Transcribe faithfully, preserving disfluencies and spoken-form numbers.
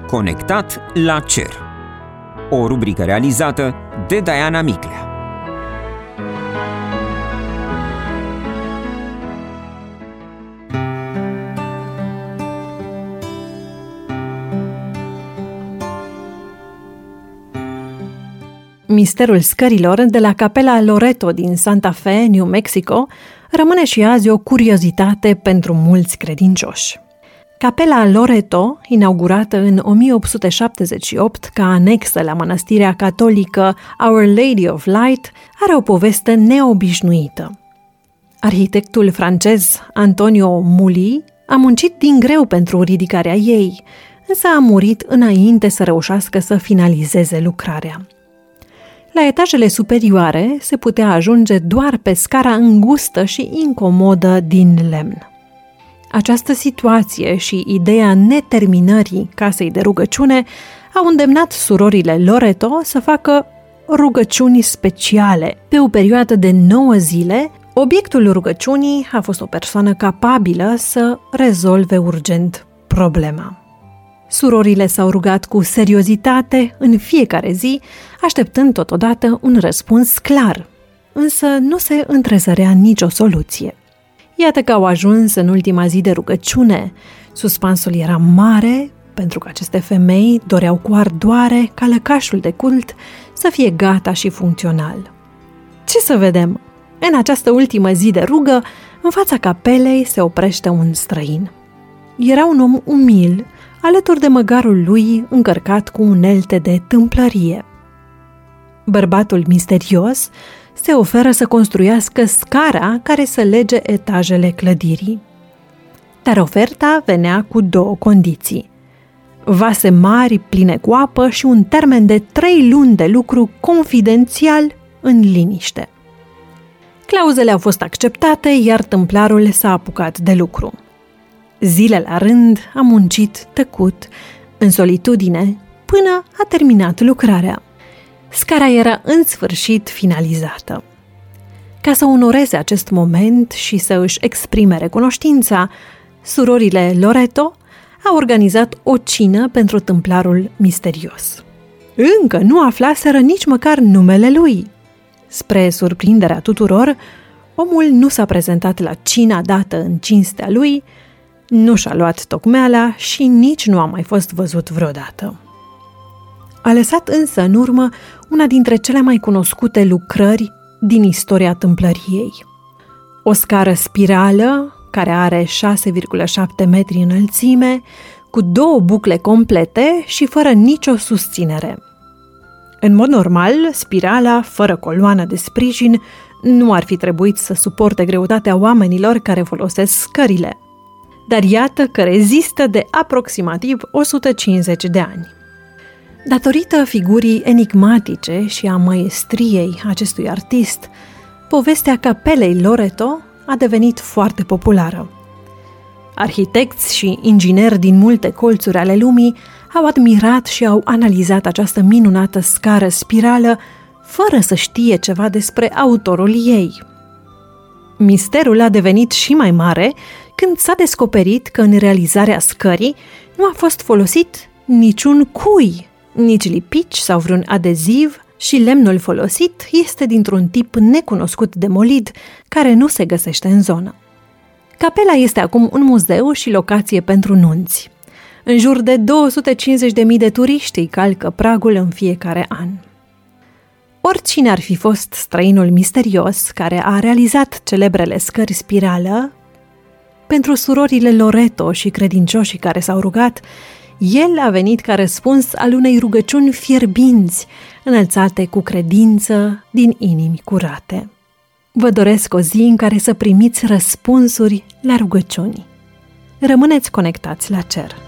Conectat la cer. O rubrică realizată de Diana Miclea. Misterul scărilor de la Capela Loreto din Santa Fe, New Mexico, rămâne și azi o curiozitate pentru mulți credincioși. Capela Loreto, inaugurată în o mie opt sute șaptezeci și opt ca anexă la mănăstirea catolică Our Lady of Light, are o poveste neobișnuită. Arhitectul francez Antonio Muli a muncit din greu pentru ridicarea ei, însă a murit înainte să reușească să finalizeze lucrarea. La etajele superioare se putea ajunge doar pe scara îngustă și incomodă din lemn. Această situație și ideea neterminării casei de rugăciune au îndemnat surorile Loreto să facă rugăciuni speciale. Pe o perioadă de nouă zile, obiectul rugăciunii a fost o persoană capabilă să rezolve urgent problema. Surorile s-au rugat cu seriozitate în fiecare zi, așteptând totodată un răspuns clar, însă nu se întrezărea nicio soluție. Iată că au ajuns în ultima zi de rugăciune. Suspansul era mare, pentru că aceste femei doreau cu ardoare ca lăcașul de cult să fie gata și funcțional. Ce să vedem? În această ultimă zi de rugă, în fața capelei se oprește un străin. Era un om umil, alături de măgarul lui încărcat cu unelte de tâmplărie. Bărbatul misterios se oferă să construiască scara care să lege etajele clădirii. Dar oferta venea cu două condiții: vase mari pline cu apă și un termen de trei luni de lucru confidențial în liniște. Clauzele au fost acceptate, iar tâmplarul s-a apucat de lucru. Zile la rând a muncit tăcut, în solitudine, până a terminat lucrarea. Scara era în sfârșit finalizată. Ca să onoreze acest moment și să își exprime recunoștința, surorile Loreto au organizat o cină pentru tâmplarul misterios. Încă nu aflaseră nici măcar numele lui. Spre surprinderea tuturor, omul nu s-a prezentat la cina dată în cinstea lui, nu și-a luat tocmeala și nici nu a mai fost văzut vreodată. A lăsat însă în urmă una dintre cele mai cunoscute lucrări din istoria tâmplăriei. O scară spirală, care are șase virgulă șapte metri înălțime, cu două bucle complete și fără nicio susținere. În mod normal, spirala, fără coloană de sprijin, nu ar fi trebuit să suporte greutatea oamenilor care folosesc scările. Dar iată că rezistă de aproximativ o sută cincizeci de ani. Datorită figurii enigmatice și a maestriei acestui artist, povestea Capelei Loreto a devenit foarte populară. Arhitecți și ingineri din multe colțuri ale lumii au admirat și au analizat această minunată scară spirală, fără să știe ceva despre autorul ei. Misterul a devenit și mai mare când s-a descoperit că în realizarea scării nu a fost folosit niciun cui, nici lipici sau vreun adeziv și lemnul folosit este dintr-un tip necunoscut de molid care nu se găsește în zonă. Capela este acum un muzeu și locație pentru nunți. În jur de două sute cincizeci de mii de turiști îi calcă pragul în fiecare an. Oricine ar fi fost străinul misterios care a realizat celebrele scări spirală, pentru surorile Loreto și credincioșii care s-au rugat, el a venit ca răspuns al unei rugăciuni fierbinți, înălțate cu credință din inimi curate. Vă doresc o zi în care să primiți răspunsuri la rugăciuni. Rămâneți conectați la cer.